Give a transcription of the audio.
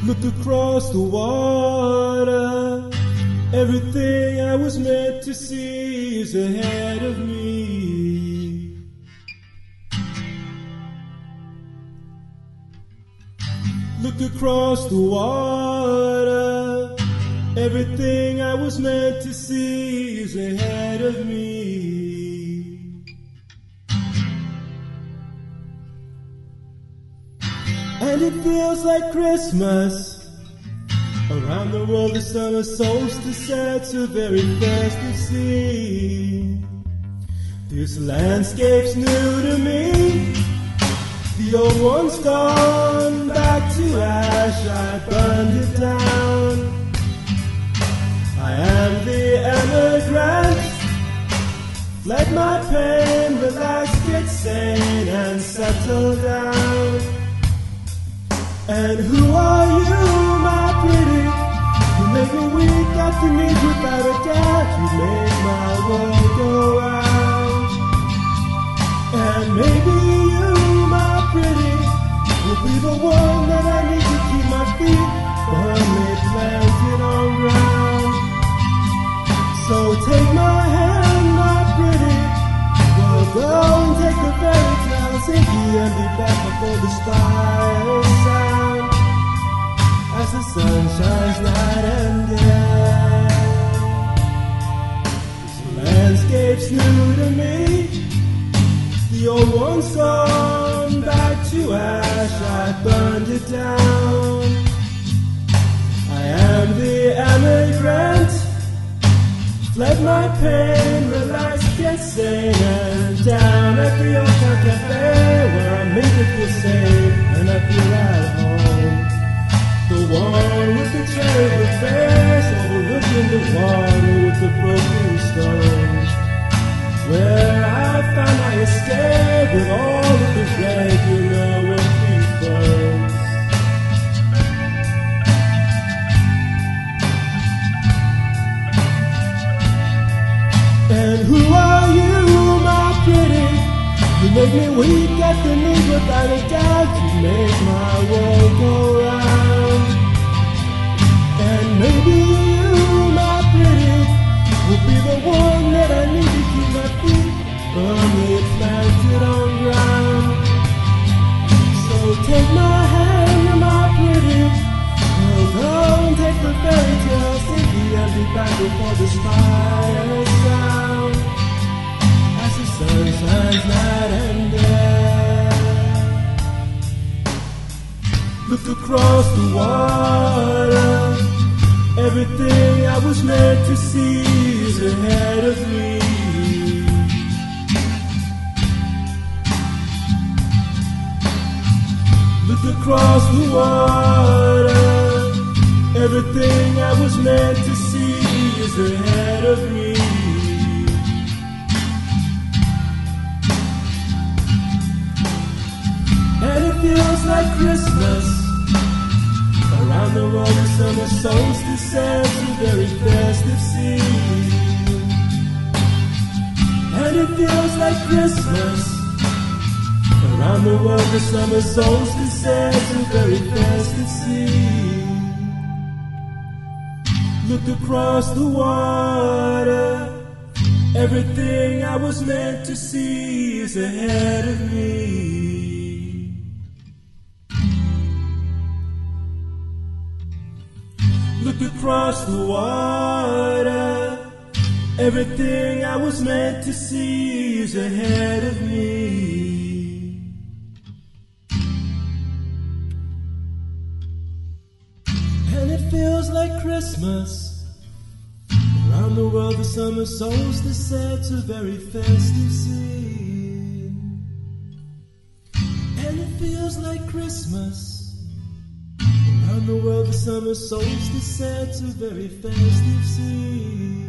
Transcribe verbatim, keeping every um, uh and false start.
Look across the water. Everything I was meant to see is ahead of me. Look across the water. Everything I was meant to see is ahead of me. And it feels like Christmas. Around the world the summer solstice sets a very festive scene. This landscape's new to me. The old one's gone back to ash, I burned it down. I am the emigrant. Let my pain relax, get sane and settle down. And who are you, my pretty? You make me weak at the knees without a doubt. You make my world go round. And maybe you, my pretty, will be the one that I need to keep my feet firmly planted on ground. So take my hand, my pretty. We'll go and take the fairy tale Ziggy and be back before the stars sound. As the sun shines night and day. This landscape's new to me. The old one's gone back to ash, I burned it down. I am the emigrant. Let my pain relax, get sane and down at the old town cafe where I make it feel safe and I feel at home. The one with the cherry face overlooking the water with the broken stones, where I found my escape with all of the regular working folks. And who are you, my pretty? You make me weak at the knees without a doubt. You make my world go round. And maybe you, my pretty, will be the one that I need to keep my feet firmly planted on ground. So take my hand, my pretty. We'll go and take the fairy tale Ziggy and be back before the spires sound. As the sun shines night and day. Look across the water. Everything I was meant to see is ahead of me. Look across the water. Everything I was meant to see is ahead of me. And it feels like Christmas. Around the world the summer solstice sets a very festive scene. And it feels like Christmas. Around the world the summer solstice sets a very festive scene. Look across the water. Everything I was meant to see is ahead of me. Look across the water. Everything I was meant to see is ahead of me. And it feels like Christmas. Around the world the summer solstice sets a very festive scene. And it feels like Christmas. Around the world the summer solstice sets a very festive scene.